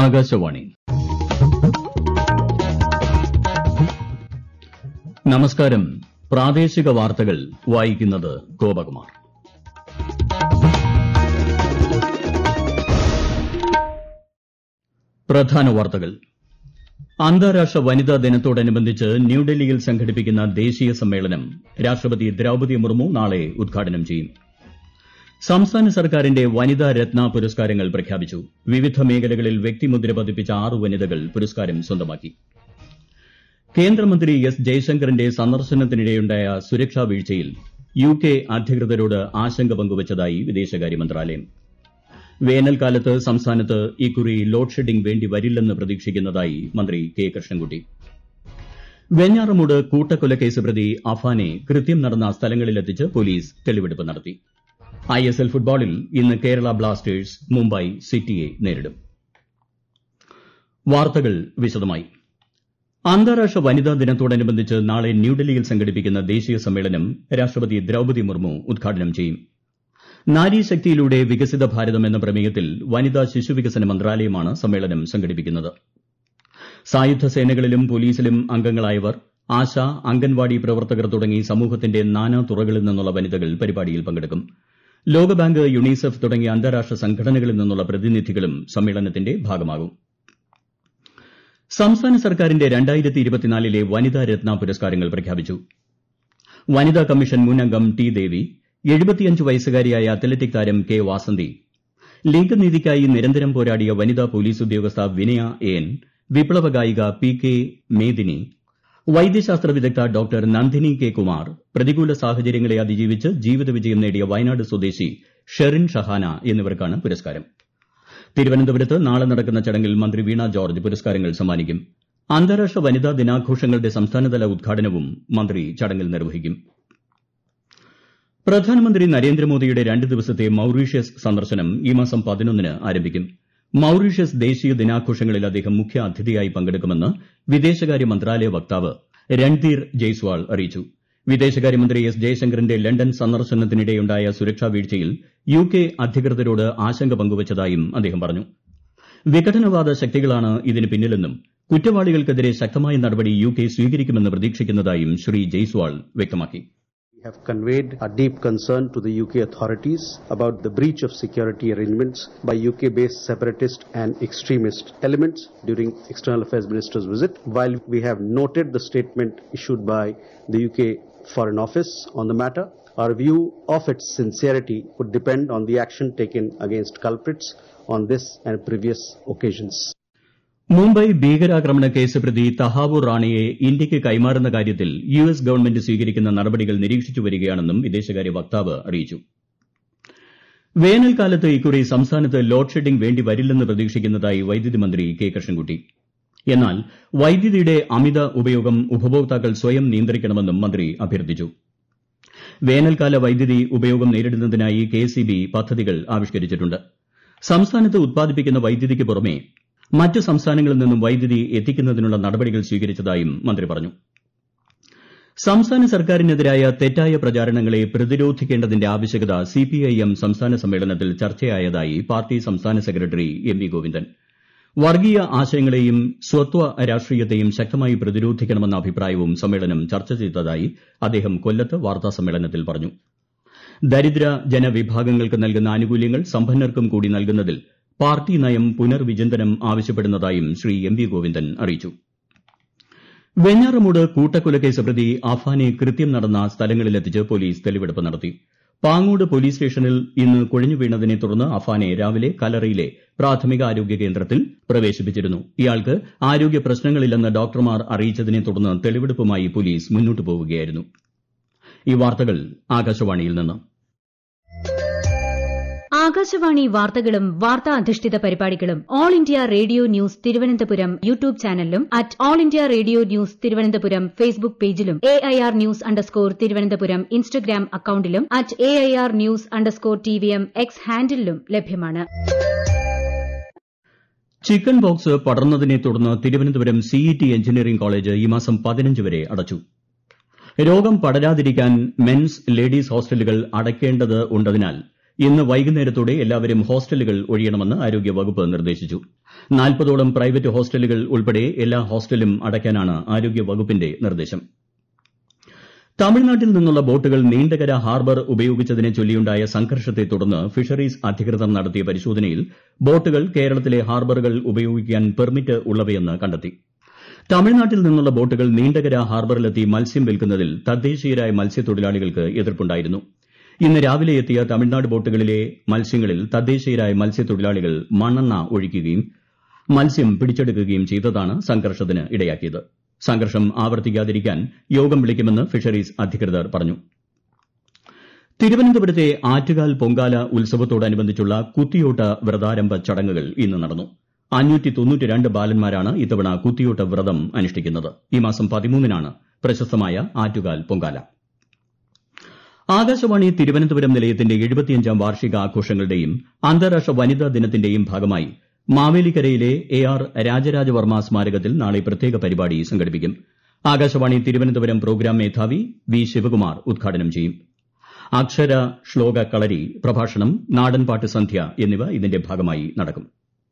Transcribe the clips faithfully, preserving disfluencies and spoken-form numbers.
ആകാശവാണി. നമസ്കാരം. പ്രാദേശിക വാർത്തകൾ വായിക്കുന്നത് ഗോപകുമാർ. പ്രധാന വാർത്തകൾ. അന്താരാഷ്ട്ര വനിതാ ദിനത്തോടനുബന്ധിച്ച് ന്യൂഡൽഹിയിൽ സംഘടിപ്പിക്കുന്ന ദേശീയ സമ്മേളനം രാഷ്ട്രപതി ദ്രൌപദി മുർമു നാളെ ഉദ്ഘാടനം ചെയ്യും. സംസ്ഥാന സർക്കാരിന്റെ വനിതാ രത്ന പുരസ്കാരങ്ങൾ പ്രഖ്യാപിച്ചു. വിവിധ മേഖലകളിൽ വ്യക്തിമുദ്ര പതിപ്പിച്ച ആറ് വനിതകൾ പുരസ്കാരം സ്വന്തമാക്കി. കേന്ദ്രമന്ത്രി എസ് ജയശങ്കറിന്റെ സന്ദർശനത്തിനിടെയുണ്ടായ സുരക്ഷാ വീഴ്ചയിൽ യു കെ അധികൃതരോട് ആശങ്ക പങ്കുവച്ചതായി വിദേശകാര്യ മന്ത്രാലയം. വേനൽക്കാലത്ത് സംസ്ഥാനത്ത് ഇക്കുറി ലോഡ് ഷെഡിംഗ് വേണ്ടി വരില്ലെന്ന് പ്രതീക്ഷിക്കുന്നതായി മന്ത്രി കെ കൃഷ്ണൻകുട്ടി. വെഞ്ഞാറമൂട് കൂട്ടക്കൊലക്കേസ് പ്രതി അഫാനെ കൃത്യം നടന്ന സ്ഥലങ്ങളിലെത്തിച്ച് പോലീസ് തെളിവെടുപ്പ് നടത്തി. ഐ എസ് എൽ ഫുട്ബോളിൽ ഇന്ന് കേരള ബ്ലാസ്റ്റേഴ്സ് മുംബൈ സിറ്റിയെ നേരിടും. വാർത്തകൾ വിശദമായി. അന്താരാഷ്ട്ര വനിതാ ദിനത്തോടനുബന്ധിച്ച് നാളെ ന്യൂഡൽഹിയിൽ സംഘടിപ്പിക്കുന്ന ദേശീയ സമ്മേളനം രാഷ്ട്രപതി ദ്രൌപദി മുർമു ഉദ്ഘാടനം ചെയ്യും. നാരീശക്തിയിലൂടെ വികസിത ഭാരതം എന്ന പ്രമേയത്തിൽ വനിതാ ശിശുവികസന മന്ത്രാലയമാണ് സമ്മേളനം സംഘടിപ്പിക്കുന്നത്. സായുധ സേനകളിലും പോലീസിലും അംഗങ്ങളായവർ, ആശ, അംഗൻവാടി പ്രവർത്തകർ തുടങ്ങി സമൂഹത്തിന്റെ നാനാ തുറകളിൽ നിന്നുള്ള വനിതകൾ പരിപാടിയിൽ പങ്കെടുക്കും. ലോകബാങ്ക്, യുണിസെഫ് തുടങ്ങിയ അന്താരാഷ്ട്ര സംഘടനകളിൽ നിന്നുള്ള പ്രതിനിധികളും സമ്മേളനത്തിന്റെ ഭാഗമാകും. സംസ്ഥാന സർക്കാരിന്റെ രണ്ടായിരത്തി ഇരുപത്തിനാലിലെ വനിതാ രത്ന പുരസ്കാരങ്ങൾ പ്രഖ്യാപിച്ചു. വനിതാ കമ്മീഷൻ മുൻ അംഗം ടി ദേവി, എഴുപത്തിയഞ്ച് വയസ്സുകാരിയായ അത്ലറ്റിക് താരം കെ വാസന്തി, ലിംഗനീതിക്കായി നിരന്തരം പോരാടിയ വനിതാ പോലീസ് ഉദ്യോഗസ്ഥ വിനയ എൻ, വിപ്ലവ ഗായിക പി കെ മേദിനി, വൈദ്യശാസ്ത്ര വിദഗ്ധ ഡോക്ടർ നന്ദിനി കെ കുമാർ, പ്രതികൂല സാഹചര്യങ്ങളെ അതിജീവിച്ച് ജീവിത വിജയം നേടിയ വയനാട് സ്വദേശി ഷെറിൻ ഷഹാന എന്നിവർക്കാണ് പുരസ്കാരം. തിരുവനന്തപുരത്ത് നാളെ നടക്കുന്ന ചടങ്ങിൽ മന്ത്രി വീണ ജോർജ് പുരസ്കാരങ്ങൾ സമ്മാനിക്കും. അന്താരാഷ്ട്ര വനിതാ ദിനാഘോഷങ്ങളുടെ സംസ്ഥാനതല ഉദ്ഘാടനവും മന്ത്രി ചടങ്ങിൽ നിർവഹിക്കും. പ്രധാനമന്ത്രി നരേന്ദ്രമോദിയുടെ രണ്ട് ദിവസത്തെ മൌറീഷ്യസ് സന്ദർശനം ഈ മാസം പതിനൊന്നിന് ആരംഭിക്കും. മൌറീഷ്യസ് ദേശീയ ദിനാഘോഷങ്ങളിൽ അദ്ദേഹം മുഖ്യ അതിഥിയായി പങ്കെടുക്കുമെന്ന് വിദേശകാര്യ മന്ത്രാലയ വക്താവ് രൺധീർ ജയ്സ്വാൾ അറിയിച്ചു. വിദേശകാര്യമന്ത്രി എസ് ജയശങ്കറിന്റെ ലണ്ടൻ സന്ദർശനത്തിനിടെയുണ്ടായ സുരക്ഷാ വീഴ്ചയിൽ യു കെ അധികൃതരോട് ആശങ്ക പങ്കുവച്ചതായും അദ്ദേഹം പറഞ്ഞു. വിഘടനവാദ ശക്തികളാണ് ഇതിന് പിന്നിലെന്നും കുറ്റവാളികൾക്കെതിരെ ശക്തമായ നടപടി യു കെ സ്വീകരിക്കുമെന്ന് പ്രതീക്ഷിക്കുന്നതായും ശ്രീ ജയ്സ്വാൾ വ്യക്തമാക്കി. We have conveyed a deep concern to the U K authorities about the breach of security arrangements by U K-based separatist and extremist elements during External Affairs Minister's visit. While we have noted the statement issued by the U K Foreign Office on the matter, our view of its sincerity would depend on the action taken against culprits on this and previous occasions. Mumbai ഭീകരാക്രമണ case പ്രതി തഹാവൂർ റാണയെ ഇന്ത്യയ്ക്ക് കൈമാറുന്ന കാര്യത്തിൽ U S government സ്വീകരിക്കുന്ന നടപടികൾ നിരീക്ഷിച്ചു വരികയാണെന്നും വിദേശകാര്യ വക്താവ് അറിയിച്ചു. വേനൽക്കാലത്ത് ഇക്കുറി സംസ്ഥാനത്ത് ലോഡ് ഷെഡിംഗ് വേണ്ടി വരില്ലെന്ന് പ്രതീക്ഷിക്കുന്നതായി വൈദ്യുതി മന്ത്രി കെ കൃഷ്ണൻകുട്ടി. എന്നാൽ വൈദ്യുതിയുടെ അമിത ഉപയോഗം ഉപഭോക്താക്കൾ സ്വയം നിയന്ത്രിക്കണമെന്നും മന്ത്രി അഭ്യർത്ഥിച്ചു. വേനൽക്കാല വൈദ്യുതി ഉപയോഗം നേരിടുന്നതിനായി കെ എസ് ഇ ബി പദ്ധതികൾ ആവിഷ്കരിച്ചിട്ടുണ്ട്. സംസ്ഥാനത്ത് ഉത്പാദിപ്പിക്കുന്ന വൈദ്യുതിക്ക് പുറമെ മറ്റ് സംസ്ഥാനങ്ങളിൽ നിന്നും വൈദ്യുതി എത്തിക്കുന്നതിനുള്ള നടപടികൾ സ്വീകരിച്ചതായും മന്ത്രി പറഞ്ഞു. സംസ്ഥാന സർക്കാരിനെതിരായ തെറ്റായ പ്രചാരണങ്ങളെ പ്രതിരോധിക്കേണ്ടതിന്റെ ആവശ്യകത സിപിഐഎം സംസ്ഥാന സമ്മേളനത്തിൽ ചർച്ചയായതായി പാർട്ടി സംസ്ഥാന സെക്രട്ടറി എം വി ഗോവിന്ദൻ. വർഗീയ ആശയങ്ങളെയും സ്വത്വ രാഷ്ട്രീയത്തെയും ശക്തമായി പ്രതിരോധിക്കണമെന്ന അഭിപ്രായവും സമ്മേളനം ചർച്ച ചെയ്തതായി അദ്ദേഹം കൊല്ലത്ത് വാർത്താസമ്മേളനത്തിൽ പറഞ്ഞു. ദരിദ്ര ജനവിഭാഗങ്ങൾക്ക് നൽകുന്ന ആനുകൂല്യങ്ങൾ സമ്പന്നർക്കും കൂടി നൽകുന്നതിൽ പാർട്ടി നയം പുനർവിചിന്തനം ആവശ്യപ്പെടുന്നതായും ശ്രീ എം വി ഗോവിന്ദൻ അറിയിച്ചു. വെഞ്ഞാറമൂട് കൂട്ടക്കൊലക്കേസ് പ്രതി അഫാനെ കൃത്യം നടന്ന സ്ഥലങ്ങളിലെത്തിച്ച് പോലീസ് തെളിവെടുപ്പ് നടത്തി. പാങ്ങോട് പോലീസ് സ്റ്റേഷനിൽ ഇന്ന് കുഴഞ്ഞു വീണതിനെ തുടർന്ന് അഫാനെ രാവിലെ കല്ലറയിലെ പ്രാഥമിക ആരോഗ്യ കേന്ദ്രത്തിൽ പ്രവേശിപ്പിച്ചിരുന്നു. ഇയാൾക്ക് ആരോഗ്യ പ്രശ്നങ്ങളില്ലെന്ന് ഡോക്ടർമാർ അറിയിച്ചതിനെ തുടർന്ന് തെളിവെടുപ്പുമായി പോലീസ് മുന്നോട്ടു പോവുകയായിരുന്നു. ഈ വാർത്തകൾ ആകാശവാണിയിൽ നിന്ന്. ആകാശവാണി വാർത്തകളും വാർത്താ അധിഷ്ഠിത പരിപാടികളും all India radio news Thiruvananthapuram YouTube ചാനലിലും at all India radio news Thiruvananthapuram Facebook പേജിലും A I R news underscore Thiruvananthapuram Instagram അക്കൌണ്ടിലും at A I R news underscore T V M X ഹാൻഡിലും ലഭ്യമാണ്. ചിക്കൻ പോക്സ് പടർന്നതിനെ തുടർന്ന് തിരുവനന്തപുരം സിഇടി എഞ്ചിനീയറിംഗ് കോളേജ് ഈ മാസം പതിനഞ്ച് വരെ അടച്ചു. രോഗം പടരാതിരിക്കാൻ മെൻസ് ലേഡീസ് ഹോസ്റ്റലുകൾ അടയ്ക്കേണ്ടതുള്ളതിനാൽ ഇന്ന് വൈകുന്നേരത്തോടെ എല്ലാവരും ഹോസ്റ്റലുകൾ ഒഴിയണമെന്ന് ആരോഗ്യവകുപ്പ് നിർദ്ദേശിച്ചു. നാൽപ്പതോളം പ്രൈവറ്റ് ഹോസ്റ്റലുകൾ ഉൾപ്പെടെ എല്ലാ ഹോസ്റ്റലും അടയ്ക്കാനാണ് ആരോഗ്യ വകുപ്പിന്റെ നിർദ്ദേശം. തമിഴ്നാട്ടിൽ നിന്നുള്ള ബോട്ടുകൾ നീണ്ടകര ഹാർബർ ഉപയോഗിച്ചതിനെ ചൊല്ലിയുണ്ടായ സംഘർഷത്തെ തുടർന്ന് ഫിഷറീസ് അധികൃതർ നടത്തിയ പരിശോധനയിൽ ബോട്ടുകൾ കേരളത്തിലെ ഹാർബറുകൾ ഉപയോഗിക്കാൻ പെർമിറ്റ് ഉള്ളവയെന്ന് കണ്ടെത്തി. തമിഴ്നാട്ടിൽ നിന്നുള്ള ബോട്ടുകൾ നീണ്ടകര ഹാർബറിലെത്തി മത്സ്യം വിൽക്കുന്നതിൽ തദ്ദേശീയരായ മത്സ്യത്തൊഴിലാളികൾക്ക് എതിർപ്പുണ്ടായിരുന്നു. ഇന്ന് രാവിലെ എത്തിയ തമിഴ്നാട് ബോട്ടുകളിലെ മത്സ്യങ്ങളിൽ തദ്ദേശീയരായ മത്സ്യത്തൊഴിലാളികൾ മണ്ണെണ്ണ ഒഴിക്കുകയും മത്സ്യം പിടിച്ചെടുക്കുകയും ചെയ്തതാണ് സംഘർഷത്തിന് ഇടയാക്കിയത്. സംഘർഷം ആവർത്തിക്കാതിരിക്കാൻ യോഗം വിളിക്കുമെന്ന് ഫിഷറീസ് അധികൃതർ പറഞ്ഞു. തിരുവനന്തപുരത്തെ ആറ്റുകാൽ പൊങ്കാല ഉത്സവത്തോടനുബന്ധിച്ചുള്ള കുത്തിയോട്ട വ്രതാരംഭ ചടങ്ങുകൾ ഇന്ന് നടന്നു. അഞ്ഞൂറ്റി തൊണ്ണൂറ്റിരണ്ട് ബാലന്മാരാണ് ഇത്തവണ കുത്തിയോട്ട വ്രതം അനുഷ്ഠിക്കുന്നത്. ഈ മാസം പതിമൂന്നിനാണ് പ്രശസ്തമായ ആറ്റുകാൽ പൊങ്കാല. ആകാശവാണി തിരുവനന്തപുരം നിലയത്തിന്റെ എഴുപത്തിയഞ്ചാം വാർഷികാഘോഷങ്ങളുടെയും അന്താരാഷ്ട്ര വനിതാ ദിനത്തിന്റെയും ഭാഗമായി മാവേലിക്കരയിലെ എ ആർ രാജരാജവർമ്മ സ്മാരകത്തിൽ നാളെ പ്രത്യേക പരിപാടി സംഘടിപ്പിക്കും. ആകാശവാണി തിരുവനന്തപുരം പ്രോഗ്രാം മേധാവി വി ശിവകുമാർ ഉദ്ഘാടനം ചെയ്യും. അക്ഷര ശ്ലോക കളരി, പ്രഭാഷണം, നാടൻപാട്ട് സന്ധ്യ എന്നിവ ഇതിന്റെ ഭാഗമായി നടക്കും.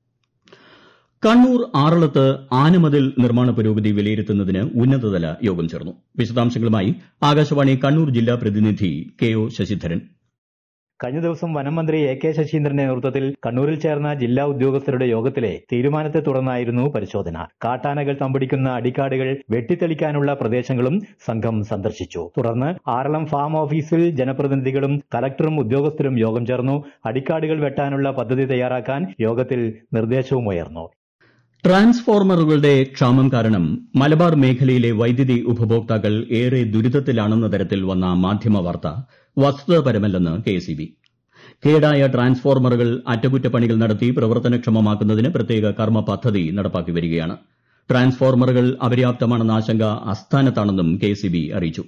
കണ്ണൂർ ആറളത്ത് ആനമതിൽ നിർമ്മാണ പുരോഗതി വിലയിരുത്തുന്നതിന് ഉന്നതതല യോഗം ചേർന്നു. വിശദാംശങ്ങളുമായി ആകാശവാണി കണ്ണൂർ ജില്ലാ പ്രതിനിധി കെ ഒ ശശിധരൻ. കഴിഞ്ഞ ദിവസം വനം മന്ത്രി എ കെ ശശീന്ദ്രന്റെ നേതൃത്വത്തിൽ കണ്ണൂരിൽ ചേർന്ന ജില്ലാ ഉദ്യോഗസ്ഥരുടെ യോഗത്തിലെ തീരുമാനത്തെ തുടർന്നായിരുന്നു പരിശോധന. കാട്ടാനകൾ തമ്പടിക്കുന്ന അടിക്കാടുകൾ വെട്ടിത്തെളിക്കാനുള്ള പ്രദേശങ്ങളും സംഘം സന്ദർശിച്ചു. തുടർന്ന് ആറളം ഫാം ഓഫീസിൽ ജനപ്രതിനിധികളും കലക്ടറും ഉദ്യോഗസ്ഥരും യോഗം ചേർന്നു. അടിക്കാടുകൾ വെട്ടാനുള്ള പദ്ധതി തയ്യാറാക്കാൻ യോഗത്തിൽ നിർദ്ദേശവുമുയർന്നു. ട്രാൻസ്ഫോർമറുകളുടെ ക്ഷാമം കാരണം മലബാർ മേഖലയിലെ വൈദ്യുതി ഉപഭോക്താക്കൾ ഏറെ ദുരിതത്തിലാണെന്ന തരത്തിൽ വന്ന മാധ്യമ വാർത്ത വസ്തുതാപരമല്ലെന്ന് കെ എസ് ഇ ബി. കേടായ ട്രാൻസ്ഫോർമറുകൾ അറ്റകുറ്റപ്പണികൾ നടത്തി പ്രവർത്തനക്ഷമമാക്കുന്നതിന് പ്രത്യേക കർമ്മ പദ്ധതി നടപ്പാക്കി വരികയാണ്. ട്രാൻസ്ഫോർമറുകൾ അപര്യാപ്തമാണെന്ന ആശങ്ക അസ്ഥാനത്താണെന്നും കെ എസ് ഇ ബി അറിയിച്ചു.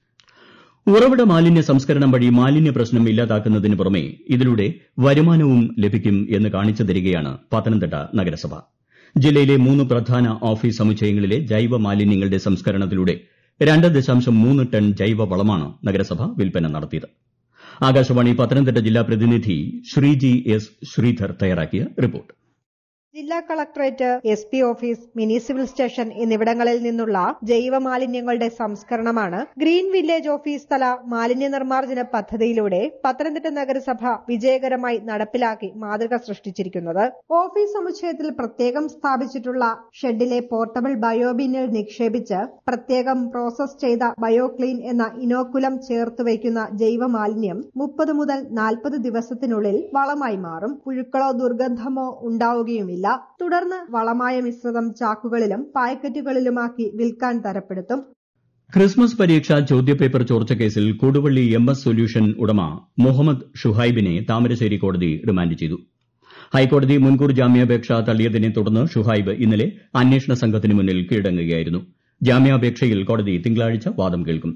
ഉറവിട മാലിന്യ സംസ്കരണം വഴി മാലിന്യ പ്രശ്നം ഇല്ലാതാക്കുന്നതിന് പുറമെ ഇതിലൂടെ വരുമാനവും ലഭിക്കും എന്ന് കാണിച്ചു തരികയാണ് പത്തനംതിട്ട നഗരസഭ. ജില്ലയിലെ മൂന്ന് പ്രധാന ഓഫീസ് സമുച്ചയങ്ങളിലെ ജൈവ മാലിന്യങ്ങളുടെ സംസ്കരണത്തിലൂടെ രണ്ട് ദശാംശം മൂന്ന് ടൺ ജൈവ വളമാണ് നഗരസഭ വിൽപ്പന നടത്തിയത്. ആകാശവാണി പത്തനംതിട്ട ജില്ലാ പ്രതിനിധി ശ്രീജി എസ് ശ്രീധർ തയ്യാറാക്കിയ റിപ്പോർട്ട്. ജില്ലാ collectorate, S P office, mini civil station എന്നിവിടങ്ങളിൽ നിന്നുള്ള ജൈവ മാലിന്യങ്ങളുടെ സംസ്കരണമാണ് ഗ്രീൻ വില്ലേജ് ഓഫീസ് തല മാലിന്യ നിർമ്മാർജ്ജന പദ്ധതിയിലൂടെ പത്തനംതിട്ട നഗരസഭ വിജയകരമായി നടപ്പിലാക്കി മാതൃക സൃഷ്ടിച്ചിരിക്കുന്നത്. ഓഫീസ് സമുച്ചയത്തിൽ പ്രത്യേകം സ്ഥാപിച്ചിട്ടുള്ള ഷെഡിലെ പോർട്ടബിൾ ബയോബിന്നിൽ നിക്ഷേപിച്ച് പ്രത്യേകം പ്രോസസ് ചെയ്ത ബയോക്ലീൻ എന്ന ഇനോക്കുലം ചേർത്തുവയ്ക്കുന്ന ജൈവ മാലിന്യം മുപ്പത് മുതൽ നാൽപ്പത് ദിവസത്തിനുള്ളിൽ വളമായി മാറും. പുഴുക്കളോ ദുർഗന്ധമോ ഉണ്ടാവുകയുമില്ല. തുടർന്ന് വളമായ മിശ്രിതം ചാക്കുകളിലും പാക്കറ്റുകളിലുമാക്കി വിൽക്കാൻ തരപ്പെടുത്തും. ക്രിസ്മസ് പരീക്ഷ ചോദ്യപേപ്പർ ചോർച്ചക്കേസിൽ കൊടുവള്ളി എം എസ് സൊല്യൂഷൻ ഉടമ മുഹമ്മദ് ഷുഹൈബിനെ താമരശ്ശേരി കോടതി റിമാൻഡ് ചെയ്തു. ഹൈക്കോടതി മുൻകൂർ ജാമ്യാപേക്ഷ തള്ളിയതിനെ തുടർന്ന് ഷുഹൈബ് ഇന്നലെ അന്വേഷണ സംഘത്തിന് മുന്നിൽ കീഴടങ്ങുകയായിരുന്നു. ജാമ്യാപേക്ഷയിൽ കോടതി തിങ്കളാഴ്ച വാദം കേൾക്കും.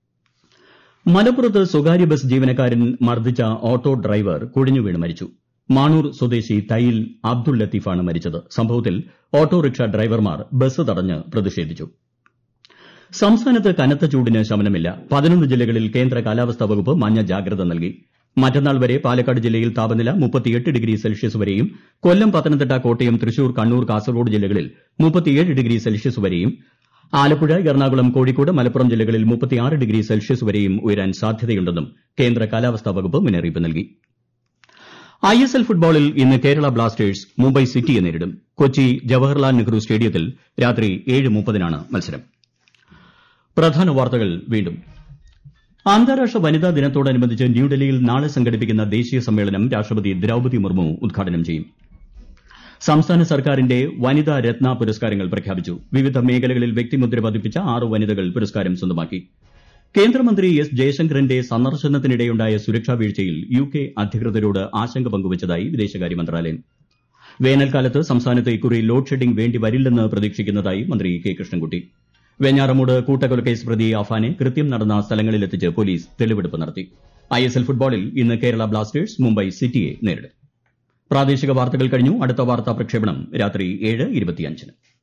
മലപ്പുറത്ത് സ്വകാര്യ ബസ് ജീവനക്കാരൻ മർദ്ദിച്ച ഓട്ടോ ഡ്രൈവർ കുഴഞ്ഞുവീണ് മരിച്ചു. മാണൂർ സ്വദേശി തയ്യിൽ അബ്ദുൾ ലത്തീഫാണ് മരിച്ചത്. സംഭവത്തിൽ ഓട്ടോറിക്ഷ ഡ്രൈവർമാർ ബസ് തടഞ്ഞ് പ്രതിഷേധിച്ചു. സംസ്ഥാനത്ത് കനത്ത ചൂടിന് ശമനമില്ല. പതിനൊന്ന് ജില്ലകളിൽ കേന്ദ്ര കാലാവസ്ഥാ വകുപ്പ് മഞ്ഞ ജാഗ്രത നൽകി. മറ്റന്നാൾ വരെ പാലക്കാട് ജില്ലയിൽ താപനില മുപ്പത്തിയെട്ട് ഡിഗ്രി സെൽഷ്യസ് വരെയും കൊല്ലം, പത്തനംതിട്ട, കോട്ടയം, തൃശൂർ, കണ്ണൂർ, കാസർഗോഡ് ജില്ലകളിൽ മുപ്പത്തിയേഴ് ഡിഗ്രി സെൽഷ്യസ് വരെയും ആലപ്പുഴ, എറണാകുളം, കോഴിക്കോട്, മലപ്പുറം ജില്ലകളിൽ മുപ്പത്തിയാറ് ഡിഗ്രി സെൽഷ്യസ് വരെയും ഉയരാൻ സാധ്യതയുണ്ടെന്നും കേന്ദ്ര കാലാവസ്ഥാ വകുപ്പ് മുന്നറിയിപ്പ് നൽകി. ഐ എസ് എൽ ഫുട്ബോളിൽ ഇന്ന് കേരള ബ്ലാസ്റ്റേഴ്സ് മുംബൈ സിറ്റിയെ നേരിടും. കൊച്ചി ജവഹർലാൽ നെഹ്റു സ്റ്റേഡിയത്തിൽ രാത്രി ഏഴ് മുപ്പതിനാണ് മത്സരം. പ്രധാന വാർത്തകൾ വീണ്ടും. അന്താരാഷ്ട്ര വനിതാ ദിനത്തോടനുബന്ധിച്ച് ന്യൂഡൽഹിയിൽ നാളെ സംഘടിപ്പിക്കുന്ന ദേശീയ സമ്മേളനം രാഷ്ട്രപതി ദ്രൌപദി മുർമു ഉദ്ഘാടനം ചെയ്യും. സംസ്ഥാന സർക്കാരിന്റെ വനിതാ രത്ന പുരസ്കാരങ്ങൾ പ്രഖ്യാപിച്ചു. വിവിധ മേഖലകളിൽ വ്യക്തിമുദ്ര പതിപ്പിച്ച ആറ് വനിതകൾ പുരസ്കാരം സ്വന്തമാക്കി. കേന്ദ്രമന്ത്രി എസ് ജയശങ്കറിന്റെ സന്ദർശനത്തിനിടെയുണ്ടായ സുരക്ഷാ വീഴ്ചയിൽ യു കെ അധികൃതരോട് ആശങ്ക പങ്കുവച്ചതായി വിദേശകാര്യ മന്ത്രാലയം. വേനൽക്കാലത്ത് സംസ്ഥാനത്ത് ഇക്കുറി ലോഡ് ഷെഡിംഗ് വേണ്ടി വരില്ലെന്ന് പ്രതീക്ഷിക്കുന്നതായി മന്ത്രി കെ കൃഷ്ണൻകുട്ടി. വെഞ്ഞാറമൂട് കൂട്ടക്കൊലക്കേസ് പ്രതി അഫാനെ കൃത്യം നടന്ന സ്ഥലങ്ങളിലെത്തിച്ച് പോലീസ് തെളിവെടുപ്പ് നടത്തി. ഐ എസ് എൽ ഫുട്ബോളിൽ ഇന്ന് കേരള ബ്ലാസ്റ്റേഴ്സ് മുംബൈ സിറ്റിയെ നേരിടും. പ്രാദേശിക വാർത്തകൾ കഴിഞ്ഞു. അടുത്ത വാർത്താ പ്രക്ഷേപണം രാത്രി ഏഴ് ഇരുപത്തിയഞ്ചിന്.